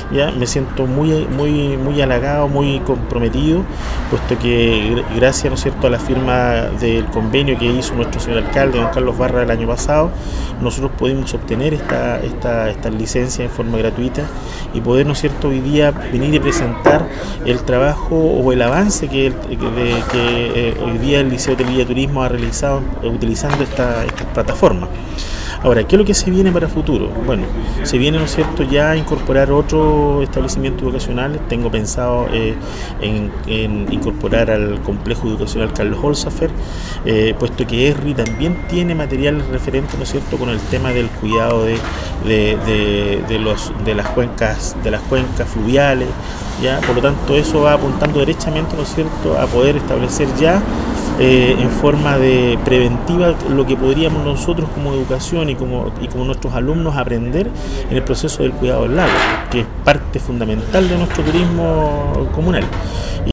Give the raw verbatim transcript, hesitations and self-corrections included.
ya me siento muy, muy, muy halagado, muy comprometido, puesto que gracias, ¿no es cierto?, a la firma del convenio que hizo nuestro señor alcalde, don Carlos Barra, el año pasado, nosotros pudimos obtener esta, esta, esta licencia en forma gratuita y poder, ¿no es cierto?, hoy día venir y presentar el trabajo o el avance que, que, de, que eh, hoy día el Liceo de Villa Turismo ha realizado utilizando esta, esta plataforma. Ahora, ¿qué es lo que se viene para el futuro? Bueno, se viene, ¿no es cierto?, ya incorporar otro establecimiento educacional. Tengo pensado eh, en, en incorporar al complejo educacional Carlos Holzafer, eh, puesto que ESRI también tiene material referente, ¿no es cierto?, con el tema del cuidado de, de, de, de, los, de, las cuencas, de las cuencas fluviales, ¿ya? Por lo tanto, eso va apuntando derechamente, ¿no es cierto?, a poder establecer ya Eh, en forma de preventiva lo que podríamos nosotros como educación y como, y como nuestros alumnos aprender en el proceso del cuidado del lago, que es parte fundamental de nuestro turismo comunal.